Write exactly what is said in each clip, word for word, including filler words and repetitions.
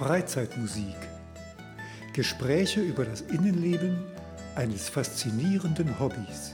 Freizeitmusik. Gespräche über das Innenleben eines faszinierenden Hobbys.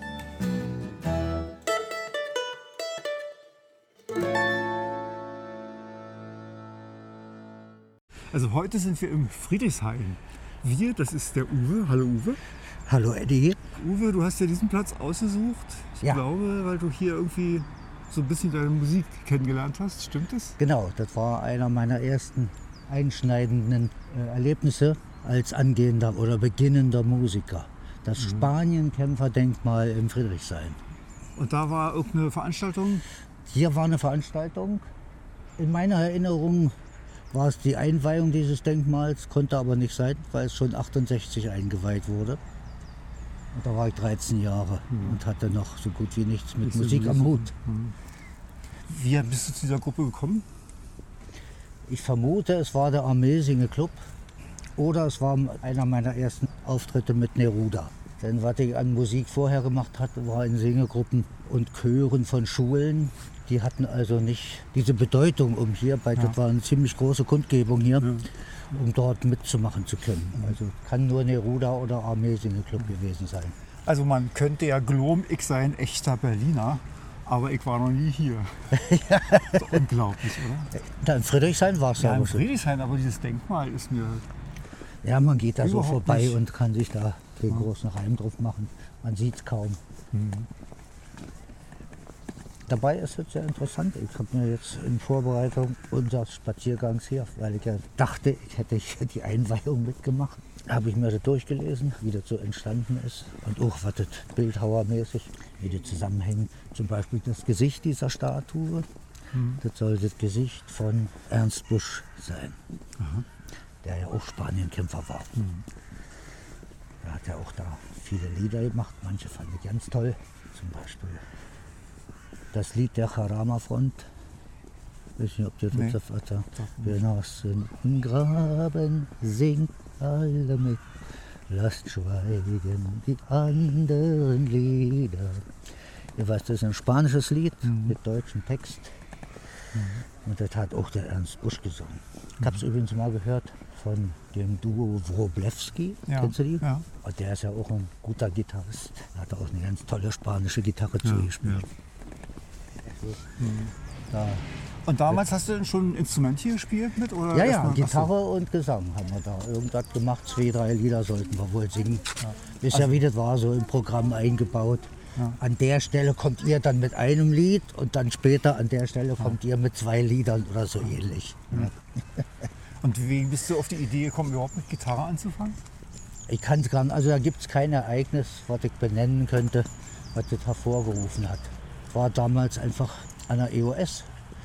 Also heute sind wir im Friedrichshain. Wir, das ist der Uwe. Hallo Uwe. Hallo Eddie. Uwe, du hast ja diesen Platz ausgesucht. Ich ja. glaube, weil du hier irgendwie so ein bisschen deine Musik kennengelernt hast. Stimmt das? Genau, das war einer meiner ersten einschneidenden äh, Erlebnisse als angehender oder beginnender Musiker. Das mhm. Spanienkämpferdenkmal im Friedrichshain. Und da war irgendeine Veranstaltung? Hier war eine Veranstaltung. In meiner Erinnerung war es die Einweihung dieses Denkmals, konnte aber nicht sein, weil es schon achtundsechzig eingeweiht wurde. Und da war ich dreizehn Jahre mhm. und hatte noch so gut wie nichts mit Nicht Musik so am Hut. Mhm. Wie bist du zu dieser Gruppe gekommen? Ich vermute, es war der Armeesinge Club oder es war einer meiner ersten Auftritte mit Neruda. Denn was ich an Musik vorher gemacht hatte, war in Singegruppen und Chören von Schulen. Die hatten also nicht diese Bedeutung, um hier, bei, ja. das war eine ziemlich große Kundgebung hier, ja. um dort mitzumachen zu können. Also kann nur Neruda oder Armeesinge Club ja. gewesen sein. Also man könnte ja glauben, ich sei ein echter Berliner, aber ich war noch nie hier. ja. Das ist unglaublich, oder? Da in Friedrichshain war es ja. Ja, in Friedrichshain, aber dieses Denkmal ist mir... Ja, man geht da so vorbei nicht. und kann sich da den ja. großen Reim drauf machen. Man sieht es kaum. Mhm. Dabei ist es sehr interessant. Ich habe mir jetzt in Vorbereitung unseres Spaziergangs hier, weil ich ja dachte, ich hätte hier die Einweihung mitgemacht, habe ich mir das durchgelesen, wie das so entstanden ist und auch was das bildhauermäßig, wie das zusammenhängt. Zum Beispiel das Gesicht dieser Statue, mhm. das soll das Gesicht von Ernst Busch sein, Aha. der ja auch Spanienkämpfer war. Mhm. Er hat ja auch da viele Lieder gemacht, manche fand ich ganz toll, zum Beispiel das Lied der Jarama-Front. Ich weiß nicht, ob ihr das nee. das hat. Wir nassen im Graben, singt alle mit. Lasst schweigen die anderen Lieder. Ihr weißt, das ist ein spanisches Lied mhm. mit deutschem Text. Mhm. Und das hat auch der Ernst Busch gesungen. Ich habe es mhm. übrigens mal gehört von dem Duo Wroblewski. Ja. Kennst du die? Ja. Und der ist ja auch ein guter Gitarrist. Er hat auch eine ganz tolle spanische Gitarre ja. zugespielt. Ja. Mhm. Da. Und damals hast du denn schon ein Instrument hier gespielt mit? Oder ja, ja, mal, Gitarre und Gesang haben wir da irgendwas gemacht. Zwei, drei Lieder sollten wir wohl singen. Ja. Ist also, ja wie das war, so im Programm eingebaut. Ja. An der Stelle kommt ihr dann mit einem Lied und dann später an der Stelle kommt ja. ihr mit zwei Liedern oder so ähnlich. Ja. Und wie bist du auf die Idee gekommen, überhaupt mit Gitarre anzufangen? Ich kann es gar nicht, also da gibt es kein Ereignis, was ich benennen könnte, was das hervorgerufen hat. War damals einfach an der E O S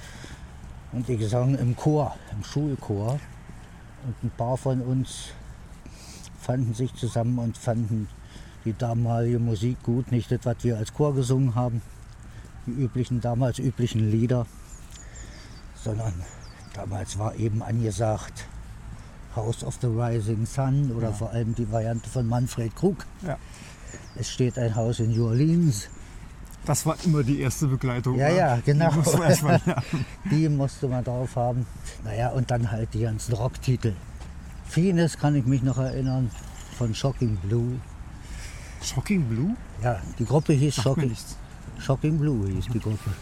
und ich sang im Chor, im Schulchor und ein paar von uns fanden sich zusammen und fanden die damalige Musik gut, nicht das, was wir als Chor gesungen haben, die üblichen, damals üblichen Lieder, sondern damals war eben angesagt House of the Rising Sun oder ja. vor allem die Variante von Manfred Krug. Ja. Es steht ein Haus in New Orleans. Das war immer die erste Begleitung. Ja, oder? ja, genau. Die musste man erst mal lernen. Die musste man drauf haben. Naja, und dann halt die ganzen Rocktitel. Vieles kann ich mich noch erinnern von Shocking Blue. Shocking Blue? Ja, die Gruppe hieß Shocking, Shocking Blue hieß die Gruppe.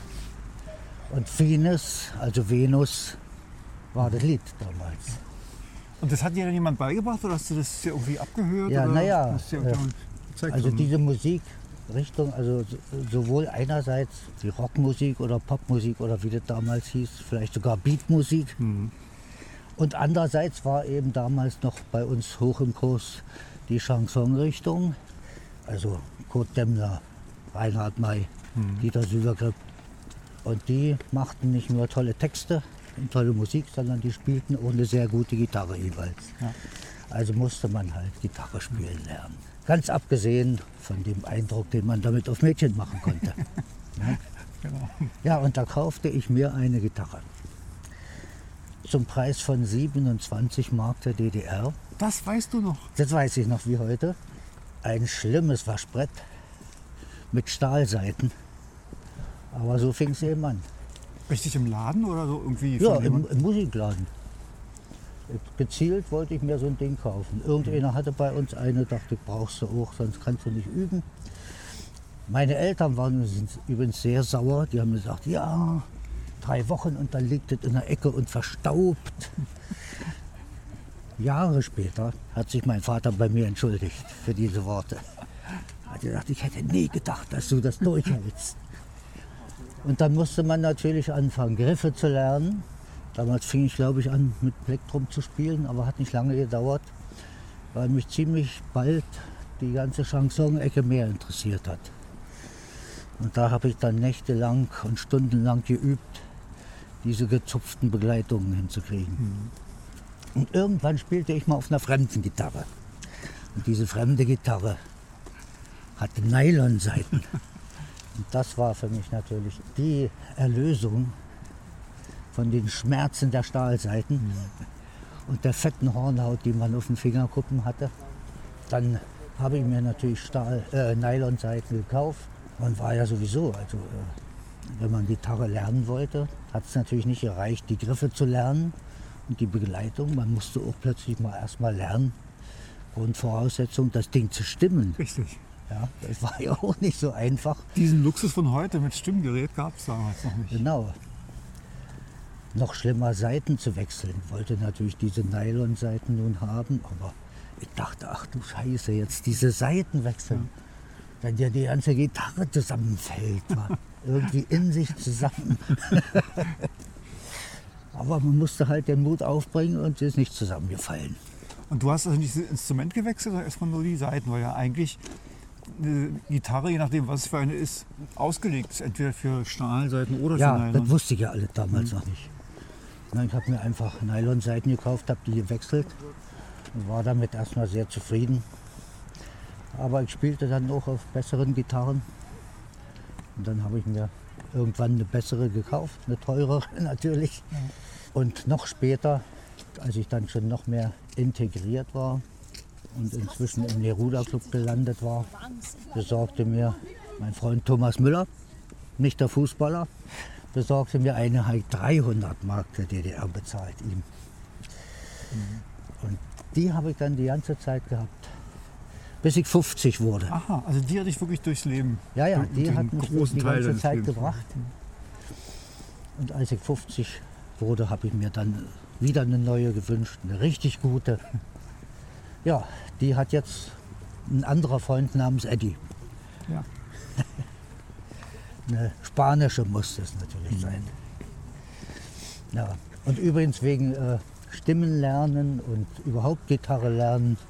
Und Venus, also Venus, war das Lied damals. Und das hat dir dann jemand beigebracht oder hast du das irgendwie abgehört? Ja, naja, äh, also diese Musikrichtung, also sowohl einerseits die Rockmusik oder Popmusik oder wie das damals hieß, vielleicht sogar Beatmusik. Mhm. Und andererseits war eben damals noch bei uns hoch im Kurs die Chansonrichtung, also Kurt Demmler, Reinhard May, mhm. Dieter Süvergripp. Und die machten nicht nur tolle Texte und tolle Musik, sondern die spielten auch eine sehr gute Gitarre jeweils. Ja. Also musste man halt Gitarre spielen lernen. Ganz abgesehen von dem Eindruck, den man damit auf Mädchen machen konnte. ja? Genau. ja, und da kaufte ich mir eine Gitarre. Zum Preis von siebenundzwanzig Mark der D D R. Das weißt du noch? Das weiß ich noch wie heute. Ein schlimmes Waschbrett mit Stahlseiten. Aber so fing es eben an. Richtig im Laden oder so irgendwie? Ja, im, im Musikladen. Gezielt wollte ich mir so ein Ding kaufen. Irgendeiner hatte bei uns eine, dachte ich, brauchst du auch, sonst kannst du nicht üben. Meine Eltern waren übrigens sehr sauer. Die haben gesagt, ja, drei Wochen und dann liegt es in der Ecke und verstaubt. Jahre später hat sich mein Vater bei mir entschuldigt für diese Worte. Er hat gesagt, ich hätte nie gedacht, dass du das durchhältst. Und dann musste man natürlich anfangen, Griffe zu lernen. Damals fing ich, glaube ich, an, mit Plektrum zu spielen, aber hat nicht lange gedauert, weil mich ziemlich bald die ganze Chanson-Ecke mehr interessiert hat. Und da habe ich dann nächtelang und stundenlang geübt, diese gezupften Begleitungen hinzukriegen. Mhm. Und irgendwann spielte ich mal auf einer fremden Gitarre. Und diese fremde Gitarre hatte Nylonsaiten. Und das war für mich natürlich die Erlösung von den Schmerzen der Stahlsaiten mhm. und der fetten Hornhaut, die man auf den Fingerkuppen hatte. Dann habe ich mir natürlich Stahl, äh, Nylonsaiten gekauft. Man war ja sowieso, also äh, wenn man Gitarre lernen wollte, hat es natürlich nicht gereicht, die Griffe zu lernen und die Begleitung. Man musste auch plötzlich mal erstmal lernen, Grundvoraussetzung, das Ding zu stimmen. Richtig. Ja, das war ja auch nicht so einfach. Diesen Luxus von heute mit Stimmgerät gab es damals noch nicht. Genau. Noch schlimmer, Saiten zu wechseln. Ich wollte natürlich diese Nylon-Saiten nun haben, aber ich dachte, ach du Scheiße, jetzt diese Saiten wechseln. Ja. Wenn dir die ganze Gitarre zusammenfällt, irgendwie in sich zusammen. Aber man musste halt den Mut aufbringen und sie ist nicht zusammengefallen. Und du hast also nicht das Instrument gewechselt oder erstmal nur die Saiten, weil ja eigentlich eine Gitarre, je nachdem was es für eine ist, ausgelegt ist, entweder für Stahlsaiten oder ja, für Nylon. Ja, das wusste ich ja alle damals mhm. noch nicht. Ich habe mir einfach Nylonsaiten gekauft, habe die gewechselt und war damit erstmal sehr zufrieden. Aber ich spielte dann auch auf besseren Gitarren. Und dann habe ich mir irgendwann eine bessere gekauft, eine teurere natürlich. Ja. Und noch später, als ich dann schon noch mehr integriert war und inzwischen im Neruda Club gelandet war, besorgte mir mein Freund Thomas Müller, nicht der Fußballer, besorgte mir eine dreihundert Mark der D D R bezahlt ihm. Mhm. Und die habe ich dann die ganze Zeit gehabt, bis ich fünfzig wurde. Aha, also die hatte ich wirklich durchs Leben. Ja, ja, die hat mich die ganze Zeit Lebens gebracht. Und als ich fünfzig wurde, habe ich mir dann wieder eine neue gewünscht, eine richtig gute. Ja, die hat jetzt ein anderer Freund namens Eddie. Ja. Eine spanische muss es natürlich sein. Ja. Und übrigens wegen äh, Stimmen lernen und überhaupt Gitarre lernen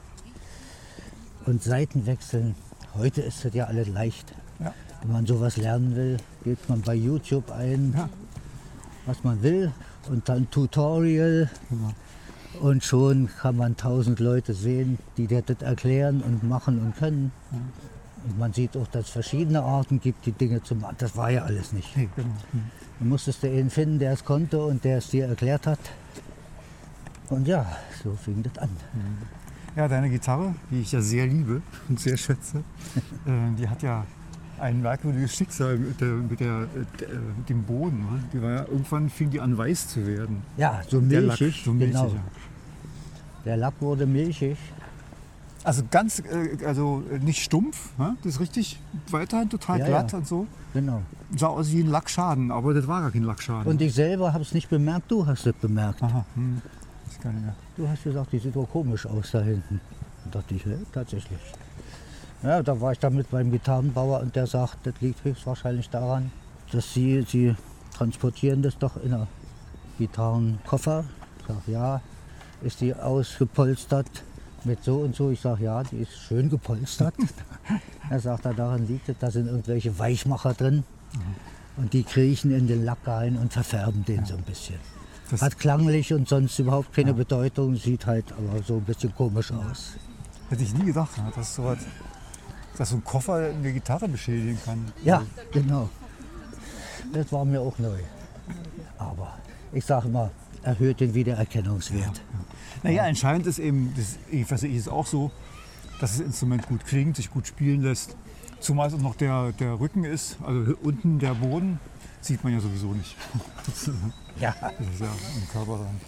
und Saiten wechseln. Heute ist das ja alles leicht. Ja. Wenn man sowas lernen will, geht man bei YouTube ein, ja. was man will und dann Tutorial. Genau. Und schon kann man tausend Leute sehen, die dir das erklären und machen und können. Ja. Und man sieht auch, dass es verschiedene Arten gibt, die Dinge zu machen. Das war ja alles nicht. Hey, genau. Hm. Du musstest dir einen finden, der es konnte und der es dir erklärt hat. Und ja, so fing das an. Ja, deine Gitarre, die ich ja sehr liebe und sehr schätze, äh, die hat ja ein merkwürdiges Schicksal mit, der, mit, der, der, mit dem Boden. Ne? Die war ja, irgendwann fing die an weiß zu werden. Ja, so Der milchig. Lack, so milchig, genau. ja. Der Lack wurde milchig. Also ganz, äh, also nicht stumpf, ne? Das ist richtig, weiterhin total Ja, glatt ja. und so. Genau. Sah aus wie ein Lackschaden, aber das war gar kein Lackschaden. Und ich selber habe es nicht bemerkt, du hast es bemerkt. Aha, hm. Das kann ich ja. Du hast gesagt, die sieht doch komisch aus da hinten. Da dachte ich, ja, tatsächlich. Ja, da war ich dann mit meinem Gitarrenbauer und der sagt, das liegt höchstwahrscheinlich daran, dass sie, sie transportieren das doch in einer Gitarrenkoffer. Ich sage, ja, ist die ausgepolstert mit so und so? Ich sage, ja, die ist schön gepolstert. Er sagt, daran liegt es, da sind irgendwelche Weichmacher drin. Mhm. Und die kriechen in den Lack rein und verfärben den ja. so ein bisschen. Das hat klanglich und sonst überhaupt keine ja. Bedeutung, sieht halt aber so ein bisschen komisch aus. Hätte ich nie gedacht, dass so, was, dass so ein Koffer eine Gitarre beschädigen kann. Ja, genau. Das war mir auch neu. Aber ich sage mal, erhöht den Wiedererkennungswert. Ja, ja. Naja, entscheidend ist eben, das, ich weiß nicht, ist auch so, dass das Instrument gut klingt, sich gut spielen lässt. Zumal es auch noch der, der Rücken ist, also unten der Boden, sieht man ja sowieso nicht. Ja. Das ist ja im Körper dran.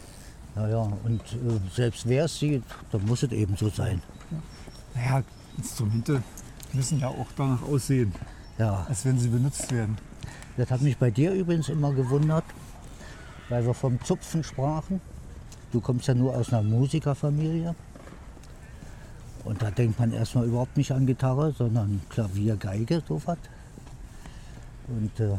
Naja, und äh, selbst wer es sieht, dann muss es eben so sein. Naja, Instrumente müssen ja auch danach aussehen, Ja, als wenn sie benutzt werden. das hat mich bei dir übrigens immer gewundert, weil wir vom Zupfen sprachen. Du kommst ja nur aus einer Musikerfamilie. Und da denkt man erstmal überhaupt nicht an Gitarre, sondern Klavier, Geige, sowas. Und äh,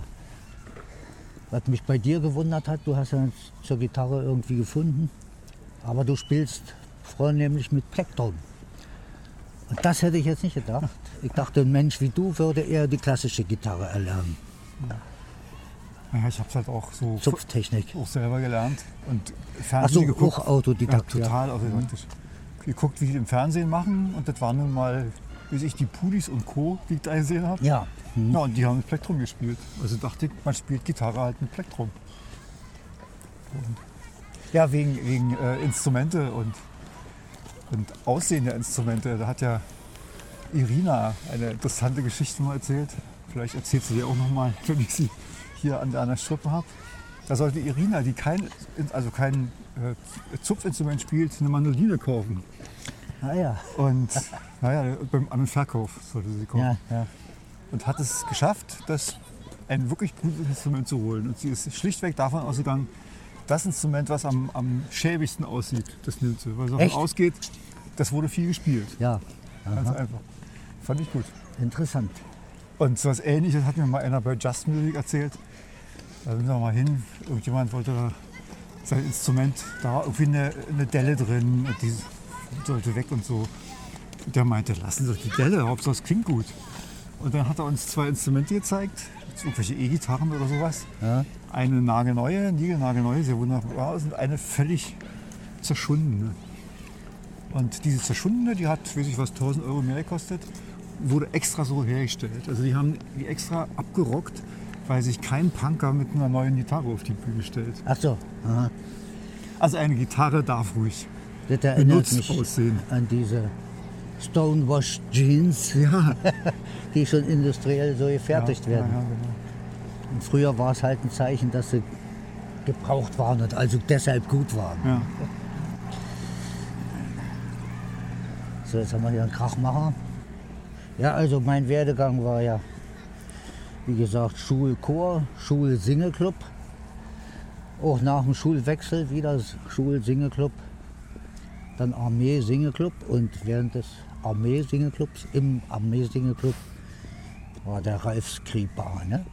was mich bei dir gewundert hat, du hast ja zur Gitarre irgendwie gefunden, aber du spielst vornehmlich mit Plektrum. Und das hätte ich jetzt nicht gedacht. Ich dachte, ein Mensch wie du würde eher die klassische Gitarre erlernen. Naja, ich habe es halt auch so Zupftechnik. auch selber gelernt und Ach Fernsehen so, geguckt. auch Autodidakt. Ja, Ja, total autodidaktisch. Geguckt, wie die im Fernsehen machen und das waren nun mal, bis ich die Pudis und Co., die ich da gesehen habe. ja. Hm. Ja, und die haben mit Plektrum gespielt. Also dachte ich, man spielt Gitarre halt mit Plektrum. Und ja, wegen, wegen äh, Instrumente und, und Aussehen der Instrumente. Da hat ja Irina eine interessante Geschichte mal erzählt. Vielleicht erzählt sie dir auch noch mal, wenn ich sie hier an der, an der Strippe habe. Da sollte Irina, die kein, also kein äh, Zupfinstrument spielt, eine Mandoline kaufen. Ah ja. Und naja, beim An- und Verkauf sollte sie kaufen. Ja, ja. Und hat es geschafft, das ein wirklich gutes Instrument zu holen. Und sie ist schlichtweg davon ausgegangen, das Instrument, was am, am schäbigsten aussieht, das nimmt sie. Weil sie davon Echt? ausgeht, das wurde viel gespielt. Ja. Ganz Aha. einfach. Fand ich gut. Interessant. Und so was Ähnliches hat mir mal einer bei Just Music erzählt. Da sind wir mal hin. Irgendjemand wollte da sein Instrument, da war irgendwie eine, eine Delle drin, und die sollte weg und so. Und der meinte, lassen Sie doch die Delle, Hauptsache es klingt gut. Und dann hat er uns zwei Instrumente gezeigt, irgendwelche E-Gitarren oder sowas. Ja. Eine nagelneue, niegelnagelneue, sehr wunderbar, und eine völlig zerschundene. Und diese zerschundene, die hat, weiß ich was, tausend Euro mehr gekostet, wurde extra so hergestellt. Also die haben die extra abgerockt, weil sich kein Punker mit einer neuen Gitarre auf die Bühne stellt. Ach so. Aha. Also eine Gitarre darf ruhig Das erinnert benutzt mich aussehen. an diese Stonewash Jeans, Ja, die schon industriell so gefertigt ja, werden. Ja, ja, genau. Und früher war es halt ein Zeichen, dass sie gebraucht waren und also deshalb gut waren. Ja. So, jetzt haben wir hier einen Krachmacher. Ja, also mein Werdegang war ja, wie gesagt, Schulchor, Schulsingeclub. Auch nach dem Schulwechsel wieder Schulsingeclub. Dann Armee-Singeclub und während des Armee-Singeclubs, im Armee-Singeclub, war der Ralf Skripal, ne?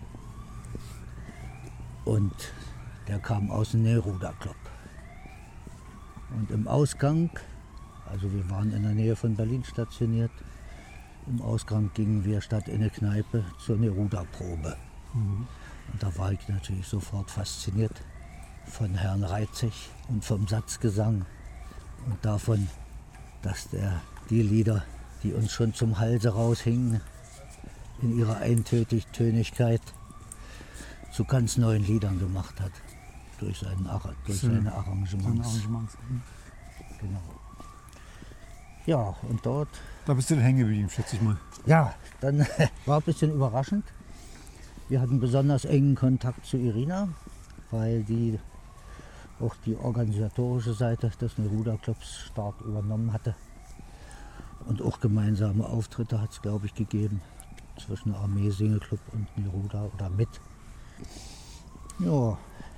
Und der kam aus dem Neruda-Club. Und im Ausgang, also wir waren in der Nähe von Berlin stationiert, im Ausgang gingen wir statt in eine Kneipe zur Neruda-Probe. Mhm. Und da war ich natürlich sofort fasziniert von Herrn Reitzig und vom Satzgesang und davon, dass der die Lieder, die uns schon zum Halse raushingen, in ihrer Eintönigkeit zu ganz neuen Liedern gemacht hat. Durch, seinen, Ar- durch Schön. seine So ein Arrangements. Arrangement. Genau. Ja, und dort, Da bist du dann hängen geblieben, schätze ich mal. ja, dann war ein bisschen überraschend. Wir hatten besonders engen Kontakt zu Irina, weil die auch die organisatorische Seite des Neruda-Clubs stark übernommen hatte. Und auch gemeinsame Auftritte hat es, glaube ich, gegeben zwischen Armee-Singeclub und Neruda oder mit. Ja.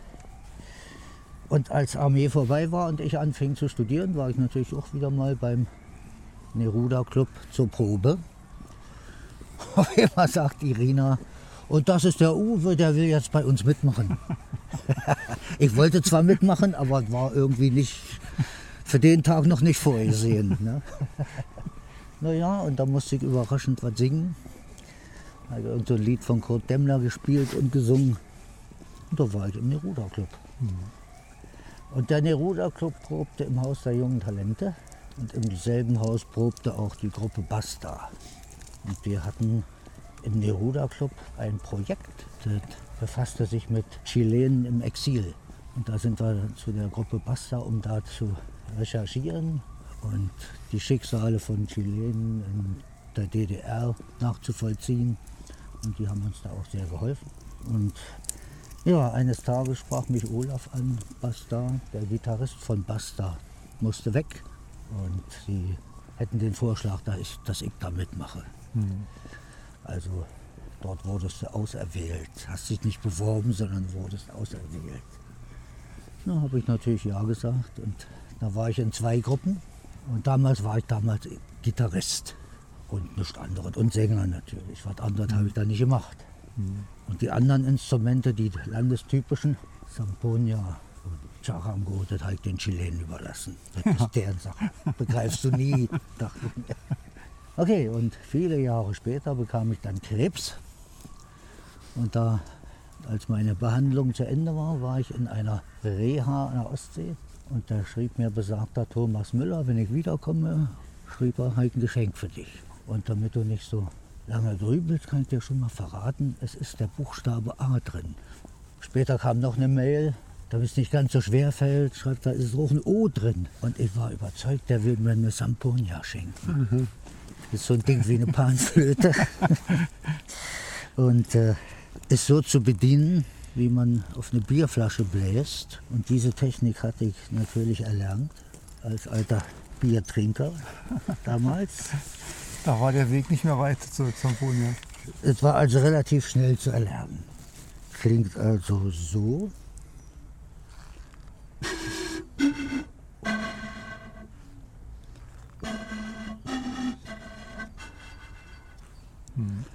Und als Armee vorbei war und ich anfing zu studieren, war ich natürlich auch wieder mal beim Neruda-Club zur Probe. Auf einmal sagt Irina, und das ist der Uwe, der will jetzt bei uns mitmachen. Ich wollte zwar mitmachen, aber war irgendwie nicht für den Tag noch nicht vorgesehen. Ne? Naja, und da musste ich überraschend was singen. Ich habe irgend so ein Lied von Kurt Demmler gespielt und gesungen. Und da war ich im Neruda-Club. Mhm. Und der Neruda-Club probte im Haus der jungen Talente. Und im selben Haus probte auch die Gruppe Basta. Und wir hatten im Neruda-Club ein Projekt, das befasste sich mit Chilenen im Exil. Und da sind wir zu der Gruppe Basta, um da zu recherchieren und die Schicksale von Chilenen in der D D R nachzuvollziehen. Und die haben uns da auch sehr geholfen. Und Ja, eines Tages sprach mich Olaf an, Basta, der Gitarrist von Basta, musste weg. Und sie hätten den Vorschlag, dass ich, dass ich da mitmache. Mhm. Also dort wurdest du auserwählt. Hast dich nicht beworben, sondern wurdest auserwählt. Na, habe ich natürlich ja gesagt. Und da war ich in zwei Gruppen. Und damals war ich damals Gitarrist und nichts anderes. Und Sänger natürlich. Was anderes habe ich da nicht gemacht. Mhm. Und die anderen Instrumente, die landestypischen, Samponia und Charango, das habe ich den Chilenen überlassen. Das ist deren Sache. Begreifst du nie, dachte ich mir. Okay, und viele Jahre später bekam ich dann Krebs. Und da, als meine Behandlung zu Ende war, war ich in einer Reha an der Ostsee. Und da schrieb mir besagter Thomas Müller, wenn ich wiederkomme, schrieb er, habe ich ein Geschenk für dich. Und damit du nicht so lange grübelst, kann ich dir schon mal verraten, es ist der Buchstabe A drin. Später kam noch eine Mail, damit es nicht ganz so schwer fällt, schreibt da, ist auch ein O drin. Und ich war überzeugt, der will mir eine Samponia schenken. Mhm. Das ist so ein Ding wie eine Panflöte. Und äh, ist so zu bedienen, wie man auf eine Bierflasche bläst. Und diese Technik hatte ich natürlich erlernt als alter Biertrinker damals. Da war der Weg nicht mehr weit zur Samponia. Es war also relativ schnell zu erlernen. Klingt also so. Hm.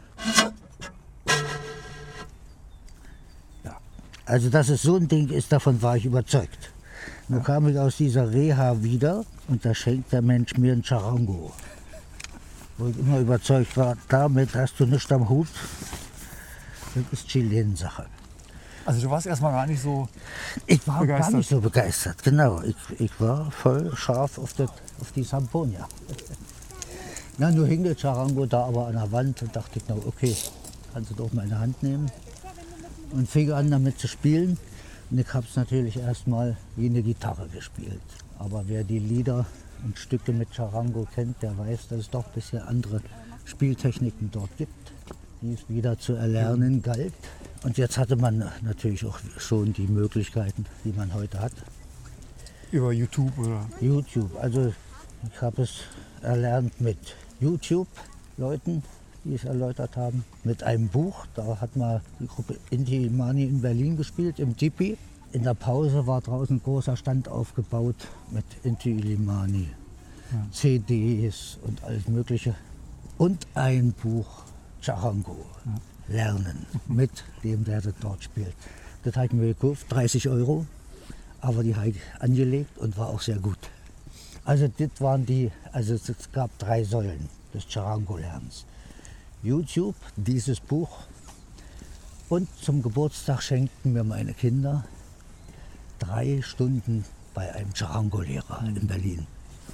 Ja. Also dass es so ein Ding ist, davon war ich überzeugt. Nun kam ich aus dieser Reha wieder und da schenkt der Mensch mir ein Charango. Wo ich immer überzeugt war, damit hast du nichts am Hut. Das ist Chilensache. Also du warst erstmal gar nicht so Ich war begeistert. gar nicht so begeistert, genau. Ich, ich war voll scharf auf, das, auf die Samponia. Na, nur hing der Charango da aber an der Wand und dachte ich, na okay, kannst du doch meine Hand nehmen. Und fing an damit zu spielen. Und ich habe es natürlich erstmal wie eine Gitarre gespielt. Aber wer die Lieder und Stücke mit Charango kennt, der weiß, dass es doch bisher andere Spieltechniken dort gibt, die es wieder zu erlernen galt. Und jetzt hatte man natürlich auch schon die Möglichkeiten, die man heute hat. Über YouTube oder? YouTube, also ich habe es erlernt mit YouTube-Leuten, die es erläutert haben, mit einem Buch. Da hat mal die Gruppe Inti Illimani in Berlin gespielt, im Tipi. In der Pause war draußen ein großer Stand aufgebaut mit Inti Illimani, ja. C Ds und alles Mögliche. Und ein Buch Charango, ja. Lernen, mit dem, der das dort spielt. Das habe ich mir gekauft, dreißig Euro, aber die habe ich angelegt und war auch sehr gut. Also das waren die, also es gab drei Säulen des Charango-Lernens. YouTube, dieses Buch, und zum Geburtstag schenkten mir meine Kinder drei Stunden bei einem Charango-Lehrer in Berlin.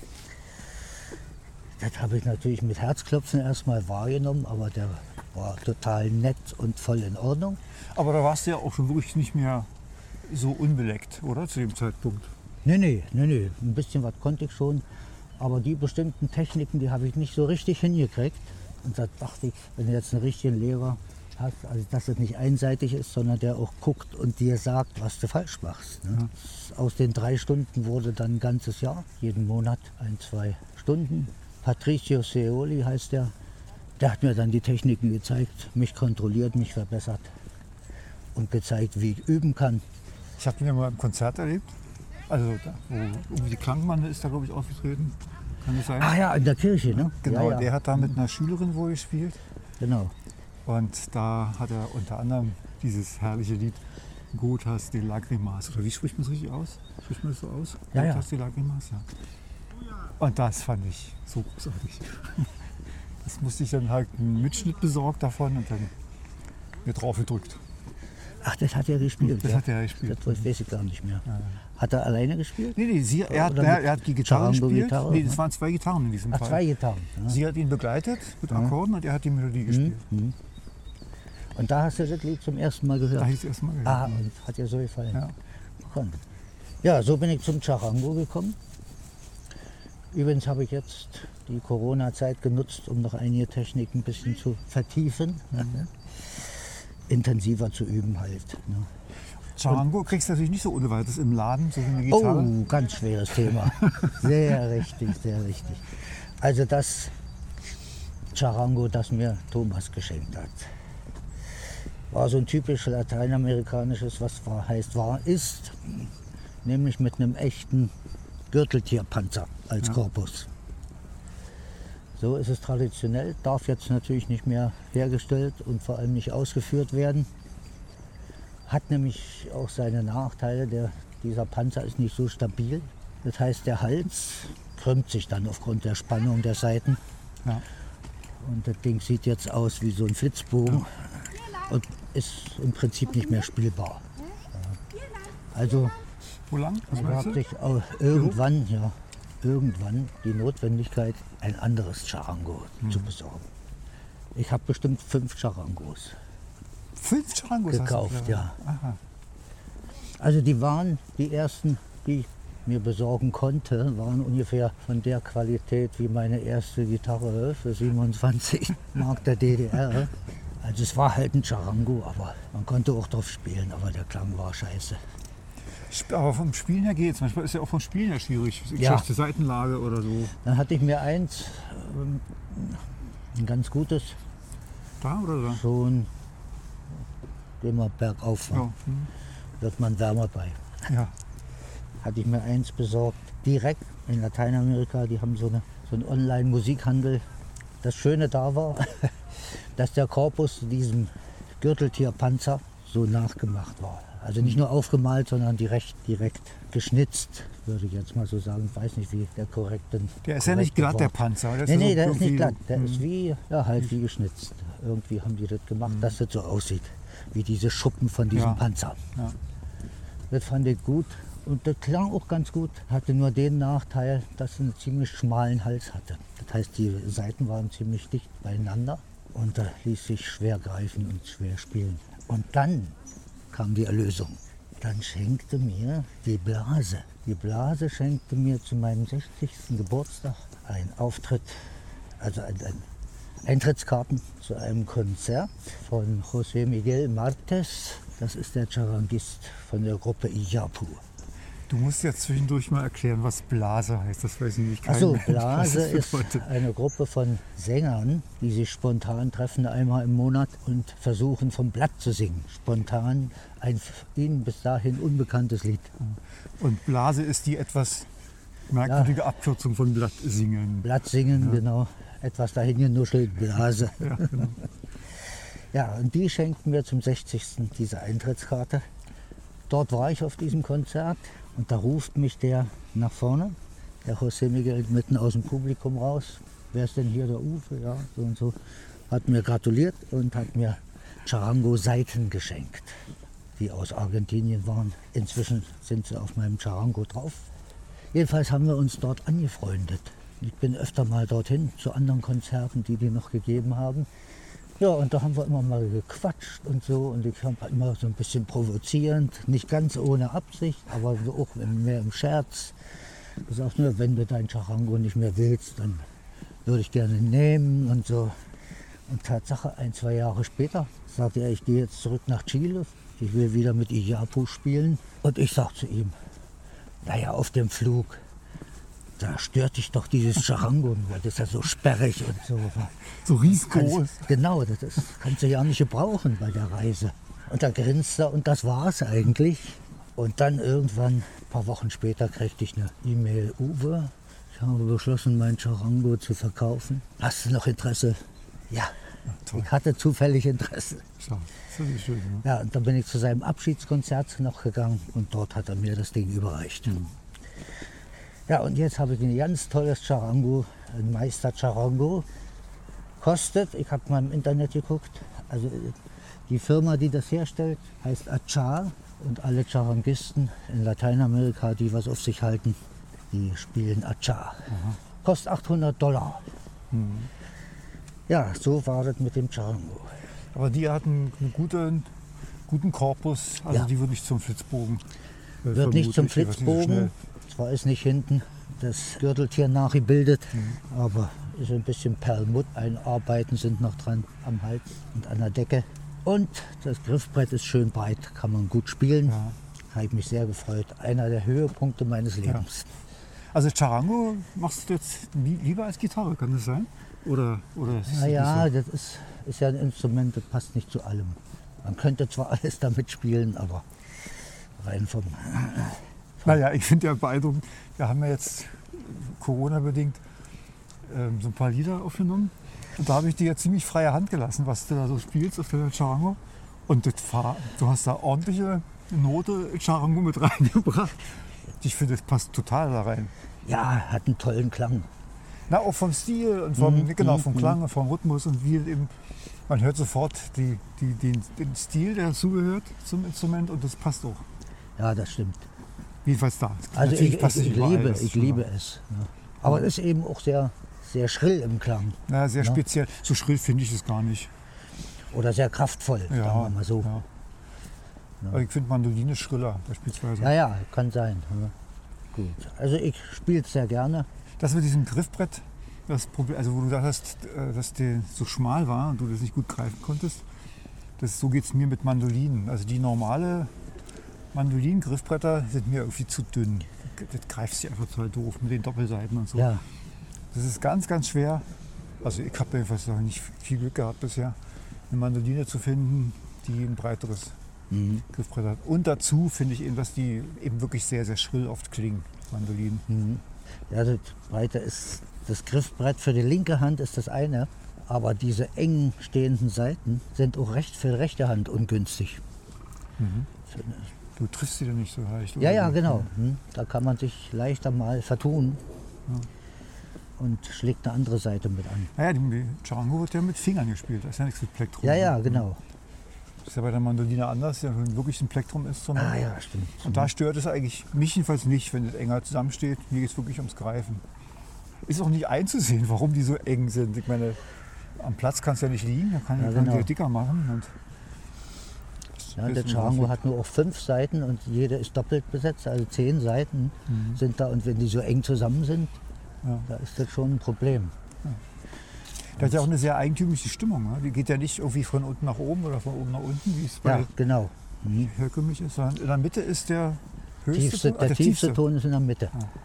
Das habe ich natürlich mit Herzklopfen erstmal wahrgenommen, aber der war total nett und voll in Ordnung. Aber da warst du ja auch schon wirklich nicht mehr so unbeleckt, oder, zu dem Zeitpunkt? Nee, nee, nee, nee. Ein bisschen was konnte ich schon, aber die bestimmten Techniken, die habe ich nicht so richtig hingekriegt. Und da dachte ich, wenn du jetzt einen richtigen Lehrer hast, also dass es nicht einseitig ist, sondern der auch guckt und dir sagt, was du falsch machst. Ne? Ja. Aus den drei Stunden wurde dann ein ganzes Jahr, jeden Monat ein, zwei Stunden. Patricio Seoli heißt der. Der hat mir dann die Techniken gezeigt, mich kontrolliert, mich verbessert und gezeigt, wie ich üben kann. Ich habe ihn ja mal im Konzert erlebt. Also da, wo irgendwie die Klangmann ist da, glaube ich, aufgetreten. Kann das sein? Ah ja, in der Kirche, ne? Genau, ja, ja. Der hat da mit einer Schülerin wohl gespielt. Genau. Und da hat er unter anderem dieses herrliche Lied Gotas de Lagrimas. Oder wie spricht man es richtig aus? Spricht man das so aus? Ja, Gotas ja. de Lagrimas, ja. Und das fand ich so großartig. Das musste ich dann halt einen Mitschnitt besorgt davon und dann mir drauf gedrückt. Ach, das hat er gespielt? Das ja? hat er gespielt. Das weiß ich gar nicht mehr. Ja. Hat er alleine gespielt? Nee, nee, sie, er, hat, er, er hat die Gitarre gespielt. Gitarre, nee, das waren zwei Gitarren in diesem Ach, Fall. zwei Gitarren. Ja. Sie hat ihn begleitet mit Akkorden, ja. Und er hat die Melodie gespielt. Mhm. Und da hast du das Lied zum ersten Mal gehört? Da habe ich es erst Mal gehört. Ah, und hat dir so gefallen? Ja. Ja, so bin ich zum Charango gekommen. Übrigens habe ich jetzt die Corona-Zeit genutzt, um noch einige Techniken ein bisschen zu vertiefen. Mhm. Intensiver zu üben halt. Ne? Charango kriegst du natürlich nicht so ohne weiteres im Laden, so wie eine Gitarre. Oh, ganz schweres Thema. Sehr richtig, sehr richtig. Also das Charango, das mir Thomas geschenkt hat, war so ein typisch lateinamerikanisches, was war, heißt war, ist, nämlich mit einem echten Gürteltierpanzer als Ja. Korpus. So ist es traditionell, darf jetzt natürlich nicht mehr hergestellt und vor allem nicht ausgeführt werden. Hat nämlich auch seine Nachteile, der, dieser Panzer ist nicht so stabil. Das heißt, der Hals krümmt sich dann aufgrund der Spannung der Seiten. Ja. Und das Ding sieht jetzt aus wie so ein Flitzbogen und ist im Prinzip nicht mehr spielbar. Ja. Also Wo lang? Was meinst ergab du? sich auch irgendwann, ja, irgendwann die Notwendigkeit, ein anderes Charango Hm. zu besorgen. Ich habe bestimmt fünf Charangos Fünf Charangos gekauft, hast du ja. Aha. Also die waren die ersten, die ich mir besorgen konnte, waren ungefähr von der Qualität wie meine erste Gitarre für siebenundzwanzig Mark der D D R. Also es war halt ein Charango, aber man konnte auch drauf spielen, aber der Klang war scheiße. Sp- Aber vom Spielen her geht's. Manchmal ist ja auch vom Spielen her schwierig. Ja. Schlechte Seitenlage oder so. Dann hatte ich mir eins, ähm, ein ganz gutes, Da oder da? schon, gehen wir bergauf fahren, Ja. Hm. wird man wärmer bei. Ja. Hatte ich mir eins besorgt, direkt in Lateinamerika, die haben so, eine, so einen Online-Musikhandel. Das Schöne da war, dass der Korpus diesem Gürteltierpanzer so nachgemacht war. Also nicht nur aufgemalt, sondern direkt, direkt geschnitzt, würde ich jetzt mal so sagen. Ich weiß nicht, wie der korrekte. Der ist ja nicht glatt, der Wort. Panzer. Der ist Nee, ja nee, so der ist nicht irgendwie- glatt. Der Hm. ist wie, ja, halt wie geschnitzt. Irgendwie haben die das gemacht, dass das so aussieht. Wie diese Schuppen von diesem Ja. Panzer. Ja. Das fand ich gut. Und das klang auch ganz gut. Hatte nur den Nachteil, dass es einen ziemlich schmalen Hals hatte. Das heißt, die Saiten waren ziemlich dicht beieinander. Und da ließ sich schwer greifen und schwer spielen. Und dann kam die Erlösung. Dann schenkte mir die Blase. Die Blase schenkte mir zu meinem sechzigsten Geburtstag einen Auftritt, also ein, ein Eintrittskarten zu einem Konzert von José Miguel Martes. Das ist der Charangist von der Gruppe Iyapu. Du musst jetzt zwischendurch mal erklären, was Blase heißt. Das weiß nämlich kein Achso, Mensch, was Blase das ist bedeutet. eine Gruppe von Sängern, die sich spontan treffen einmal im Monat und versuchen vom Blatt zu singen. Spontan ein f- ihnen bis dahin unbekanntes Lied. Und Blase ist die etwas merkwürdige Abkürzung von Blatt singen. Blatt singen, genau. Etwas dahin genuschelt, Blase. Ja, genau. Ja, und die schenkten mir zum sechzigsten diese Eintrittskarte. Dort war ich auf diesem Konzert und da ruft mich der nach vorne, der José Miguel, mitten aus dem Publikum raus. Wer ist denn hier, der Uwe? Ja, so und so. Hat mir gratuliert und hat mir Charango-Saiten geschenkt, die aus Argentinien waren. Inzwischen sind sie auf meinem Charango drauf. Jedenfalls haben wir uns dort angefreundet. Ich bin öfter mal dorthin zu anderen Konzerten, die die noch gegeben haben. Ja, und da haben wir immer mal gequatscht und so. Und ich habe immer so ein bisschen provozierend, nicht ganz ohne Absicht, aber so auch mehr im Scherz gesagt, nur wenn du dein Charango nicht mehr willst, dann würde ich gerne nehmen und so. Und Tatsache, ein, zwei Jahre später sagte er, ich gehe jetzt zurück nach Chile. Ich will wieder mit Iyapu spielen. Und ich sag zu ihm, naja, auf dem Flug, da stört dich doch dieses Charango nur. Das ist ja so sperrig und so. So riesengroß. Kannst, genau, das ist, kannst du ja nicht gebrauchen bei der Reise. Und da grinst er und das war's eigentlich. Und dann irgendwann, ein paar Wochen später, kriegte ich eine E-Mail. Uwe, ich habe beschlossen, mein Charango zu verkaufen. Hast du noch Interesse? Ja, Toll. ich hatte zufällig Interesse. Schau, das ist schön. Ne? Ja, und dann bin ich zu seinem Abschiedskonzert noch gegangen und dort hat er mir das Ding überreicht. Ja, und jetzt habe ich ein ganz tolles Charango, ein Meister Charango. Kostet, ich habe mal im Internet geguckt, also die Firma, die das herstellt, heißt Achar. Und alle Charangisten in Lateinamerika, die was auf sich halten, die spielen Achar. Kostet achthundert Dollar. Ja, so war das mit dem Charango. Aber die hatten einen guten, guten Korpus. Also Ja. die wird nicht zum Flitzbogen. äh, Wird nicht zum vermutlich. Die wird nicht so Flitzbogen. schnell. Zwar ist nicht hinten das Gürteltier nachgebildet, aber ist ein bisschen Perlmutt. Einarbeiten sind noch dran am Hals und an der Decke. Und das Griffbrett ist schön breit, kann man gut spielen. Ja. Habe ich mich sehr gefreut. Einer der Höhepunkte meines Lebens. Also Charango machst du jetzt li- lieber als Gitarre, kann das sein? Oder, oder ist es Naja, nicht das ist, ist ja ein Instrument, das passt nicht zu allem. Man könnte zwar alles damit spielen, aber rein vom... so? Naja, ich finde ja beeindruckend, wir haben ja jetzt Corona-bedingt ähm, so ein paar Lieder aufgenommen. Und da habe ich dir ja ziemlich freie Hand gelassen, was du da so spielst auf der Charango. Und das war, du hast da ordentliche Note Charango mit reingebracht. Ich finde, das passt total da rein. Ja, hat einen tollen Klang. Na, auch vom Stil und vom, Mhm, genau, mhm, vom Klang und vom Rhythmus und wie eben, man hört sofort die, die, den, den Stil, der dazugehört zum Instrument und das passt auch. Ja, das stimmt. Jedenfalls da. Also Natürlich ich, passt ich, nicht ich überall, liebe, das ist ich schon liebe wahr. es. Ja. Aber es ist eben auch sehr, sehr schrill im Klang. Ja, sehr Ja. speziell. So schrill finde ich es gar nicht. Oder sehr kraftvoll, sagen wir mal so. Ja. Aber ich finde Mandoline schriller beispielsweise. Ja, ja, kann sein. Ja. Gut. Also ich spiele es sehr gerne. Das mit diesem Griffbrett, das Problem, also wo du gesagt hast, äh, dass der so schmal war und du das nicht gut greifen konntest, das, so geht es mir mit Mandolinen. Also die normale Mandolinen-Griffbretter sind mir irgendwie zu dünn. Das greift sich einfach total doof mit den Doppelseiten und so. Ja, Das ist ganz, ganz schwer. Also ich habe jedenfalls noch nicht viel Glück gehabt bisher, eine Mandoline zu finden, die ein breiteres mhm. Griffbrett hat. Und dazu finde ich eben, dass die eben wirklich sehr, sehr schrill oft klingen, Mandolinen. Mhm. Ja, das Breite ist, das Griffbrett für die linke Hand ist das eine, aber diese eng stehenden Seiten sind auch recht für die rechte Hand ungünstig. Mhm. Du triffst sie dann nicht so leicht. Ja, oder? ja, genau. Hm, Da kann man sich leichter mal vertun und schlägt eine andere Seite mit an. Naja, die Charango wird ja mit Fingern gespielt, da ist ja nichts mit Plektrum. Ja, ja, genau. Das ist ja bei der Mandoline anders, ja wirklich ein Plektrum-Instrument. Ah ja, stimmt. Und da stört es eigentlich mich jedenfalls nicht, wenn es enger zusammensteht. Mir geht es wirklich ums Greifen. Ist auch nicht einzusehen, warum die so eng sind. Ich meine, am Platz kann es ja nicht liegen, da kann, Ja, kann genau. die dicker machen. Und Ja, der Charango hat nur auch fünf Seiten und jede ist doppelt besetzt, also zehn Seiten Mhm. sind da und wenn die so eng zusammen sind, Ja. da ist das schon ein Problem. Der hat ja auch eine sehr eigentümliche Stimmung. Ne? Die geht ja nicht irgendwie von unten nach oben oder von oben nach unten, wie es bei Ja, genau. Mhm. herkömmlich ist, sondern in der Mitte ist der höchste Tiefste, Ton, ah, der tiefste Ton ist in der Mitte.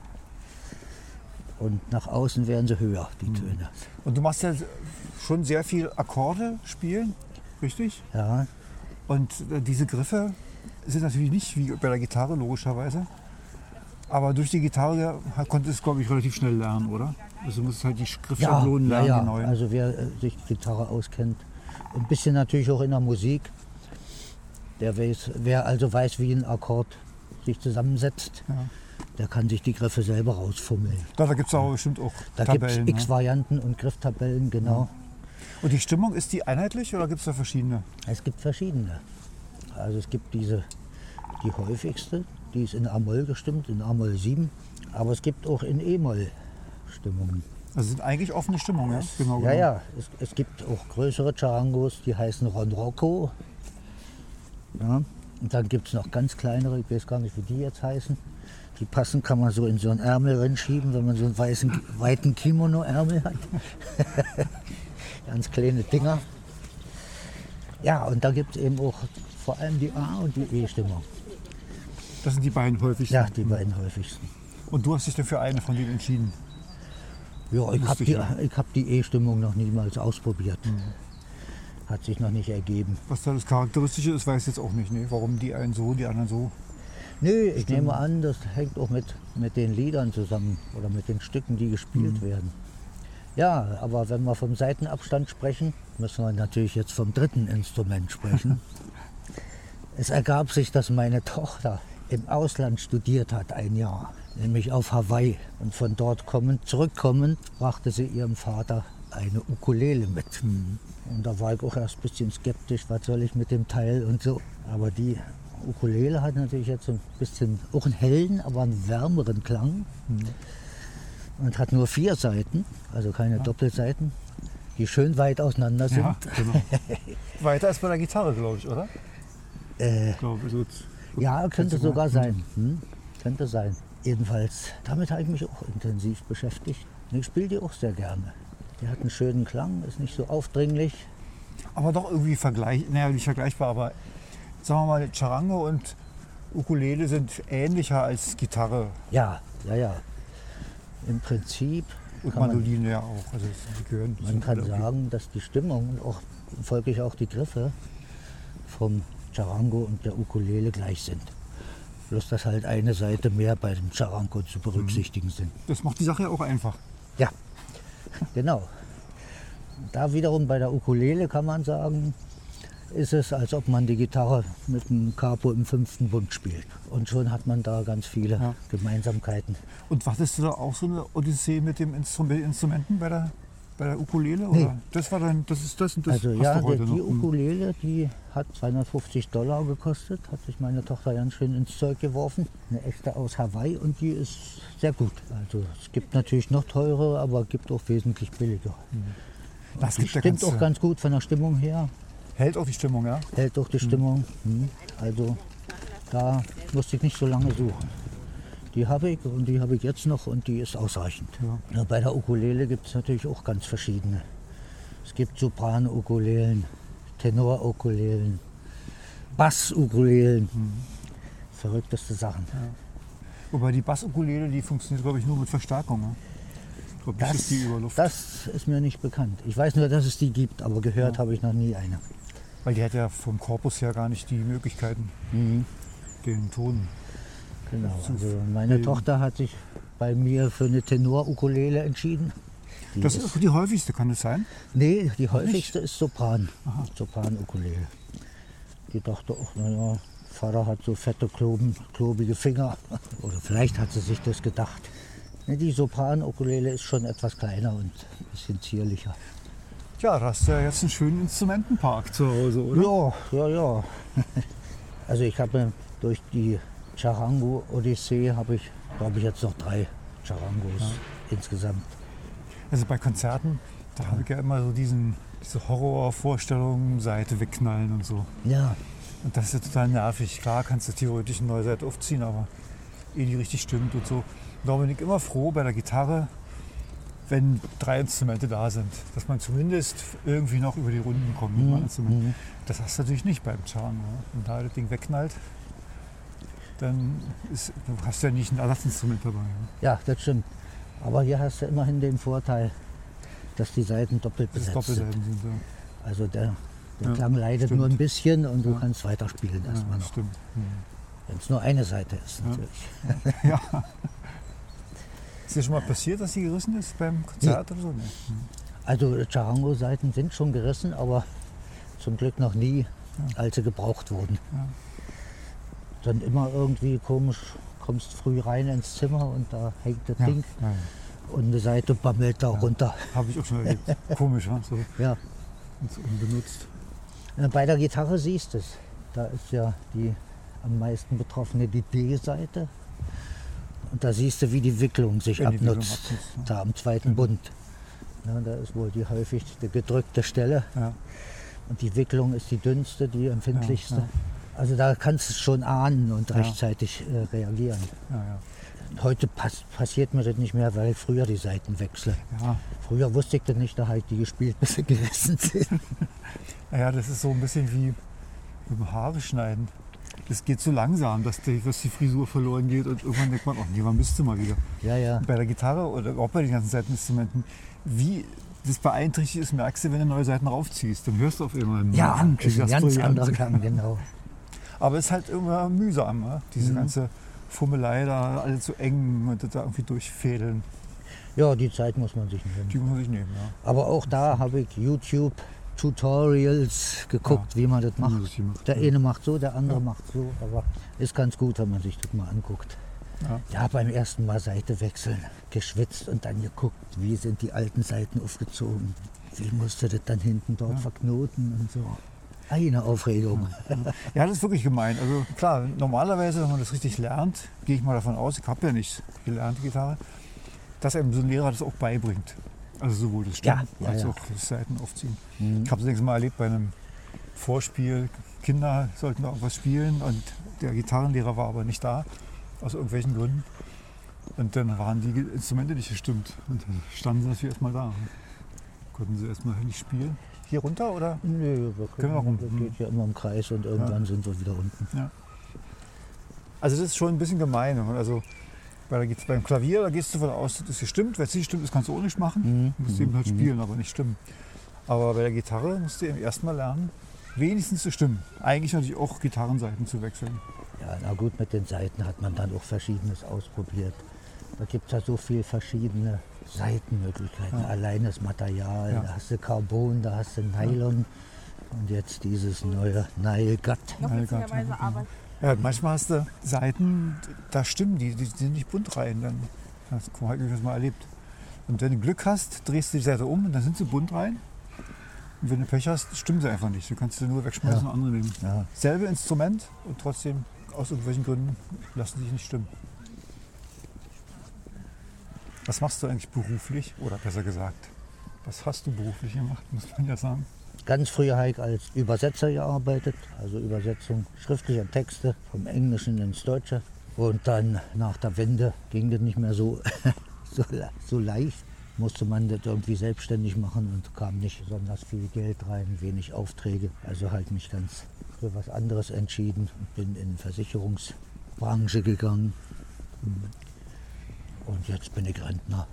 Und nach außen werden sie höher, die Töne. Und du machst ja schon sehr viel Akkorde spielen, richtig? Ja, Und äh, diese Griffe sind natürlich nicht wie bei der Gitarre, logischerweise. Aber durch die Gitarre ja, konntest du es, glaube ich, relativ schnell lernen, oder? Also du musst halt die ja, Griffschablonen ja, lernen, ja. die neuen. Also wer äh, sich Gitarre auskennt, ein bisschen natürlich auch in der Musik, der weiß, wer also weiß, wie ein Akkord sich zusammensetzt, Ja. der kann sich die Griffe selber rausfummeln. Da, da gibt es auch bestimmt auch Da gibt es Tabellen. Ne? X-Varianten und Grifftabellen, genau. Und die Stimmung, ist die einheitlich oder gibt es da verschiedene? Es gibt verschiedene. Also es gibt diese, die häufigste, die ist in A-Moll gestimmt, in A-Moll sieben, aber es gibt auch in E-Moll Stimmungen. Also sind eigentlich offene Stimmungen, ja? Genau, Ja, genau. ja, es, es gibt auch größere Charangos, die heißen Ronroco. Ja, und dann gibt es noch ganz kleinere, ich weiß gar nicht, wie die jetzt heißen. Die passen, kann man so in so einen Ärmel reinschieben, wenn man so einen weißen, weiten Kimono-Ärmel hat. Ganz kleine Dinger. Ja, und da gibt es eben auch vor allem die A- und die E-Stimmung. Das sind die beiden häufigsten. Ja, die beiden häufigsten. Und du hast dich dafür eine von denen entschieden. Ja, ich habe Lustig, die, ja. ich hab die E-Stimmung noch niemals ausprobiert. Hat sich noch nicht ergeben. Was da das Charakteristische ist, weiß ich jetzt auch nicht. Ne? Warum die einen so, die anderen so. Nö, ich nehme an, das hängt auch mit, mit den Liedern zusammen oder mit den Stücken, die gespielt werden. Ja, aber wenn wir vom Seitenabstand sprechen, müssen wir natürlich jetzt vom dritten Instrument sprechen. Es ergab sich, dass meine Tochter im Ausland studiert hat, ein Jahr, nämlich auf Hawaii. Und von dort kommend, zurückkommend, brachte sie ihrem Vater eine Ukulele mit. Und da war ich auch erst ein bisschen skeptisch, was soll ich mit dem Teil und so. Aber die Ukulele hat natürlich jetzt so ein bisschen, auch einen hellen, aber einen wärmeren Klang. Und hat nur vier Seiten, also keine Doppelseiten, die schön weit auseinander sind. Ja, genau. Weiter als bei der Gitarre, glaube ich, oder? Äh, Ich glaube, so ja, könnte du mal- sogar sein. Hm? Könnte sein. Jedenfalls, damit habe ich mich auch intensiv beschäftigt. Und ich spiele die auch sehr gerne. Die hat einen schönen Klang, ist nicht so aufdringlich. Aber doch irgendwie vergleich, naja, nicht vergleichbar, aber sagen wir mal, Charango und Ukulele sind ähnlicher als Gitarre Ja, ja, ja. Im Prinzip und kann man, Mandoline ja auch. Also die gehören man kann sagen, dass die Stimmung und auch folglich auch die Griffe vom Charango und der Ukulele gleich sind. Bloß dass halt eine Seite mehr bei dem Charango zu berücksichtigen sind. Das macht die Sache ja auch einfach. Ja, genau. Da wiederum bei der Ukulele kann man sagen, ist es, als ob man die Gitarre mit einem Capo im fünften Bund spielt. Und schon hat man da ganz viele Ja. Gemeinsamkeiten. Und wartest du da auch so eine Odyssee mit dem Instrument, Instrumenten bei der, bei der Ukulele? Oder? Nee. Das war dann, das ist das und das Also hast ja, du heute die, die noch. Hm. Ukulele, die hat zweihundertfünfzig Dollar gekostet, hat sich meine Tochter ganz schön ins Zeug geworfen. Eine echte aus Hawaii und die ist sehr gut. Also es gibt natürlich noch teure, aber es gibt auch wesentlich billiger. Das Die gibt ja stimmt ganz, auch ganz gut von der Stimmung her, hält auch die Stimmung, ja? hält auch die Stimmung. Hm. Also da musste ich nicht so lange suchen. Die habe ich und die habe ich jetzt noch und die ist ausreichend. Ja. Ja, bei der Ukulele gibt es natürlich auch ganz verschiedene. Es gibt Sopran-Ukulelen, Tenor-Ukulelen, Bass-Ukulelen. Verrückteste Sachen. Wobei die Bass-Ukulele, die funktioniert, glaube ich, nur mit Verstärkung. Ne? Ich glaube nicht, Das, dass die über Luft. das ist mir nicht bekannt. Ich weiß nur, dass es die gibt, aber gehört habe ich noch nie eine. Weil die hat ja vom Korpus her gar nicht die Möglichkeiten, den Ton. Genau. Zu Also meine bilden. Tochter hat sich bei mir für eine Tenor-Ukulele entschieden. Die Das ist die häufigste, kann es sein? Nee, die häufigste ist Sopran. Sopran-Ukulele. Die dachte auch, naja, Vater hat so fette, kloben, klobige Finger. Oder vielleicht hat sie sich das gedacht. Nee, die Sopran-Ukulele ist schon etwas kleiner und ein bisschen zierlicher. Tja, da hast du ja jetzt einen schönen Instrumentenpark zu Hause, oder? Ja, ja, ja. Also ich habe durch die Charango-Odyssee habe ich, glaube ich, jetzt noch drei Charangos insgesamt. Also bei Konzerten, da habe ich ja immer so diesen, diese Horrorvorstellung, Seite wegknallen und so. Ja, Und das ist ja total nervig. Klar kannst du theoretisch eine neue Seite aufziehen, aber ehe die richtig stimmt und so. Da bin ich immer froh bei der Gitarre, wenn drei Instrumente da sind, dass man zumindest irgendwie noch über die Runden kommt mit einem Instrument. Das hast du natürlich nicht beim Charango. Wenn da das Ding wegknallt, dann ist, du hast ja nicht ein Ersatzinstrument dabei. Ne? ja, das stimmt. Aber hier hast du immerhin den Vorteil, dass die Seiten doppelt Das ist besetzt sind. Doppelseiten sind. Ja. Also der, der Ja, Klang leidet stimmt. nur ein bisschen und du Ja. kannst weiterspielen erstmal Ja, noch. stimmt. Wenn es nur eine Seite ist natürlich. Ja. Ist dir schon mal passiert, dass sie gerissen ist beim Konzert oder so? Nee. Also Charango-Seiten sind schon gerissen, aber zum Glück noch nie, als sie gebraucht wurden. Ja. Dann immer irgendwie komisch, kommst früh rein ins Zimmer und da hängt das Ja. Ding Ja. und eine Seite bammelt da runter. Habe ich auch schon erlebt. Komisch, ne? So Ja. so unbenutzt. Äh, Bei der Gitarre siehst du es. Da ist ja die am meisten betroffene die D-Seite. Und da siehst du, wie die Wicklung sich Wenn die Wicklung abnutzt. abnutzt, ja. Da am zweiten Bund. Ja, da ist wohl die häufigste gedrückte Stelle. Ja. Und die Wicklung ist die dünnste, die empfindlichste. Ja, ja. Also da kannst du es schon ahnen und Ja. rechtzeitig äh, reagieren. Ja, ja. Heute pass passiert mir das nicht mehr, weil ich früher die Seiten wechsle. Ja. Früher wusste ich das nicht, da habe ich die gespielt, bis sie gerissen sind. Ja, das ist so ein bisschen wie mit dem Haare schneiden. Das geht so langsam, dass die, dass die Frisur verloren geht und irgendwann denkt man, ach nee, wann müsste mal wieder. Ja, ja. Bei der Gitarre oder auch bei den ganzen Seiteninstrumenten, wie das beeinträchtigt ist, merkst du, wenn du neue Seiten raufziehst. Dann hörst du auf einmal, Ja, Mann, das ist ein das ganz brillant. anderer Klang, genau. Aber es ist halt immer mühsam, ne? Diese ganze Fummelei da, alle zu eng und da irgendwie durchfädeln. Ja, die Zeit muss man sich nehmen. Die muss man sich nehmen, ja. Aber auch da habe ich YouTube-Tutorials geguckt, wie man das Wie man macht. das hier macht, Der ja. eine macht so, der andere macht so. Aber ist ganz gut, wenn man sich das mal anguckt. Ja. Ja, beim ersten Mal Seite wechseln, geschwitzt und dann geguckt, wie sind die alten Seiten aufgezogen. Wie musste das dann hinten dort verknoten und so. Eine Aufregung. Ja, das ist wirklich gemein. Also klar, normalerweise, wenn man das richtig lernt, gehe ich mal davon aus, ich habe ja nicht gelernt, Gitarre, dass einem so ein Lehrer das auch beibringt. Also sowohl das Stimmen Ja, ja, als ja. auch das Seiten aufziehen. Ich habe es nächstes Mal erlebt bei einem Vorspiel. Kinder sollten da irgendwas spielen und der Gitarrenlehrer war aber nicht da, aus irgendwelchen Gründen. Und dann waren die Instrumente nicht gestimmt. Und dann standen sie natürlich erstmal da. Konnten sie erstmal nicht spielen. hier runter oder? Nö, wir Können wir können, rum. das geht ja immer im Kreis und irgendwann Ja. sind wir wieder unten. Also das ist schon ein bisschen gemein. Also weil da geht's beim Klavier, da gehst du davon aus, dass es gestimmt. Wenn es nicht stimmt, das kannst du auch nicht machen. Mhm. Du musst eben halt spielen, aber nicht stimmen. Aber bei der Gitarre musst du eben erstmal lernen, wenigstens zu stimmen. Eigentlich natürlich auch Gitarrenseiten zu wechseln. Ja, na gut, mit den Saiten hat man dann auch Verschiedenes ausprobiert. Da gibt es ja so viele verschiedene Seitenmöglichkeiten. Ja. Allein das Material, Ja. da hast du Carbon, da hast du Nylon und jetzt dieses neue Nile Gut. Noch Meine witzigerweise Gott, ja. Arbeit. Ja, manchmal hast du Seiten, da stimmen die, die sind nicht bunt rein. Dann das habe ich das mal erlebt. Und wenn du Glück hast, drehst du die Seite um und dann sind sie bunt rein. Und wenn du Pech hast, stimmen sie einfach nicht. Du kannst sie nur wegschmeißen Ja. und andere nehmen. Ja. Selbe Instrument und trotzdem aus irgendwelchen Gründen lassen sich nicht stimmen. Was machst du eigentlich beruflich? Oder besser gesagt, was hast du beruflich gemacht, muss man ja sagen. Ganz früher habe ich als Übersetzer gearbeitet, also Übersetzung schriftlicher Texte vom Englischen ins Deutsche. Und dann nach der Wende ging das nicht mehr so, so, so leicht. Musste man das irgendwie selbstständig machen und kam nicht besonders viel Geld rein, wenig Aufträge. Also halt mich ganz für was anderes entschieden und bin in die Versicherungsbranche gegangen. Und jetzt bin ich Rentner.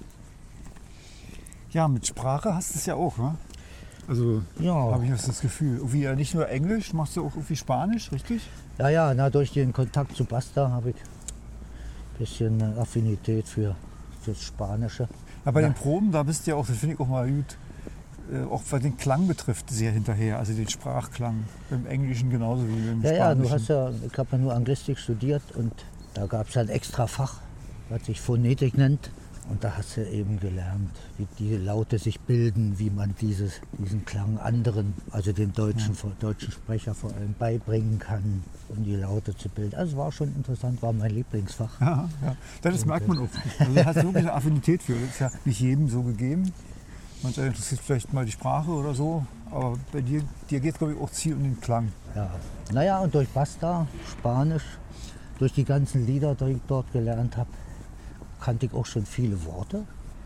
Ja, mit Sprache hast du es ja auch, ne? Also Ja. habe ich das Gefühl. Irgendwie ja nicht nur Englisch, machst du auch irgendwie Spanisch, richtig? Ja, ja, na, durch den Kontakt zu Basta habe ich ein bisschen äh, Affinität für, fürs Spanische. Ja, bei Ja. den Proben, da bist du ja auch, das finde ich auch mal gut, äh, auch was den Klang betrifft, sehr hinterher, also den Sprachklang. Beim Englischen genauso wie beim Ja, ja, Spanischen. du hast ja, ich habe ja nur Anglistik studiert und da gab es ja ein extra Fach, was sich Phonetik nennt. Und da hast du eben gelernt, wie die Laute sich bilden, wie man dieses, diesen Klang anderen, also den deutschen, vor- deutschen Sprecher vor allem beibringen kann, um die Laute zu bilden. Also es war schon interessant, war mein Lieblingsfach. Ja, ja. Das merkt man auch. Also du hast wirklich eine Affinität für. Das ist ja nicht jedem so gegeben. Manch einer interessiert vielleicht mal die Sprache oder so. Aber bei dir, dir geht es, glaube ich, auch Ziel um den Klang. Ja. Naja, und durch Basta, Spanisch, durch die ganzen Lieder, die ich dort gelernt habe, kannte ich auch schon viele Worte.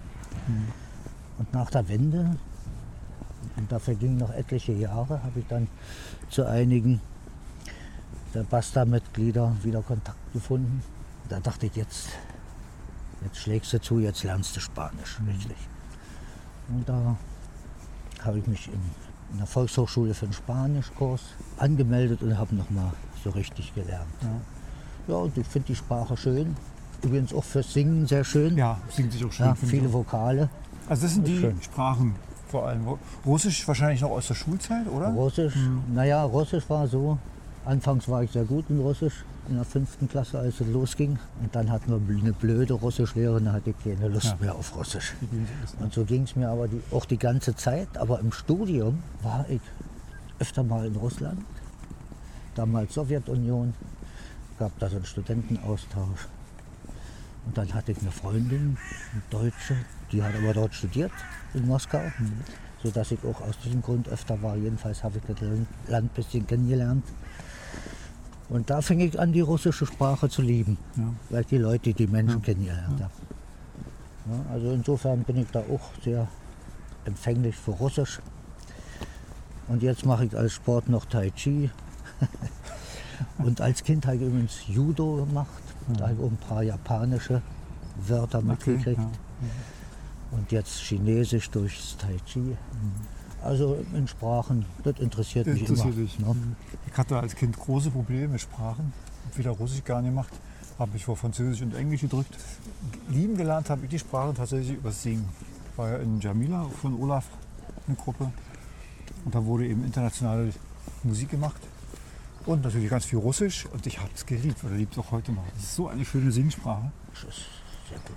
Und nach der Wende, und da vergingen noch etliche Jahre, habe ich dann zu einigen der Basta-Mitglieder wieder Kontakt gefunden. Da dachte ich, jetzt, jetzt schlägst du zu, jetzt lernst du Spanisch, richtig. Und da habe ich mich in, in der Volkshochschule für einen Spanischkurs angemeldet und habe nochmal so richtig gelernt. Ja, und ich finde die Sprache schön. Übrigens auch fürs Singen sehr schön. Ja, singt sich auch schön. Ja, finde viele ich. Vokale. Also das sind die Schön. Sprachen vor allem. Russisch wahrscheinlich noch aus der Schulzeit, oder? Russisch, naja, Russisch war so. Anfangs war ich sehr gut in Russisch, in der fünften Klasse, als es losging. Und dann hatten wir eine blöde Russischlehrerin, da hatte ich keine Lust Ja. mehr auf Russisch. Die gehen so ist, ne? Und so ging es mir aber die, auch die ganze Zeit. Aber im Studium war ich öfter mal in Russland, damals Sowjetunion, gab da so einen Studentenaustausch. Und dann hatte ich eine Freundin, eine Deutsche, die hat aber dort studiert, in Moskau, sodass ich auch aus diesem Grund öfter war. Jedenfalls habe ich das Land ein bisschen kennengelernt. Und da fing ich an, die russische Sprache zu lieben, Ja. weil ich die Leute, die Menschen kennengelernt habe. Ja, also insofern bin ich da auch sehr empfänglich für Russisch. Und jetzt mache ich als Sport noch Tai Chi. Und als Kind habe ich übrigens Judo gemacht. Da habe ich auch ein paar japanische Wörter Okay, mitgekriegt. ja. Und jetzt Chinesisch durchs Tai Chi. Also in Sprachen, das interessiert mich Interessiert immer. dich. Ne? Ich hatte als Kind große Probleme mit Sprachen. Hab wieder Russisch gar nicht gemacht. Habe mich vor Französisch und Englisch gedrückt. Lieben gelernt habe ich die Sprache tatsächlich übers Singen. Ich war ja in Jamila von Olaf eine Gruppe. Und da wurde eben internationale Musik gemacht. Und natürlich ganz viel Russisch. Und ich habe es geliebt, oder liebe es auch heute noch. Das ist so eine schöne Singsprache. Das ist sehr gut.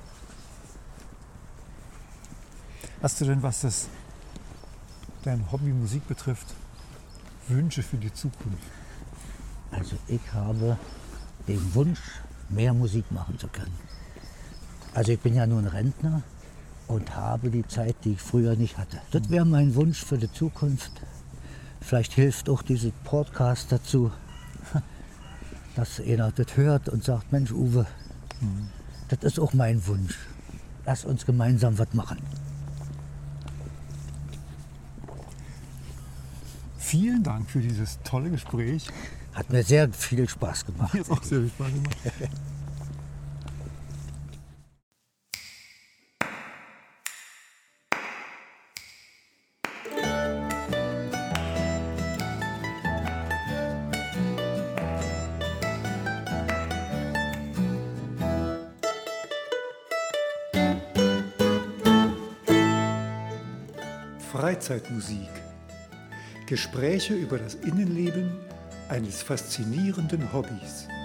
Hast du denn, was das dein Hobby Musik betrifft, Wünsche für die Zukunft? Also ich habe den Wunsch, mehr Musik machen zu können. Also ich bin ja nun Rentner und habe die Zeit, die ich früher nicht hatte. Das wäre mein Wunsch für die Zukunft. Vielleicht hilft auch dieser Podcast dazu, dass einer das hört und sagt, Mensch Uwe, das ist auch mein Wunsch. Lass uns gemeinsam was machen. vielen Dank für dieses tolle Gespräch. Hat mir sehr viel Spaß gemacht. Mir hat auch sehr viel Spaß gemacht. Freizeitmusik. Gespräche über das Innenleben eines faszinierenden Hobbys.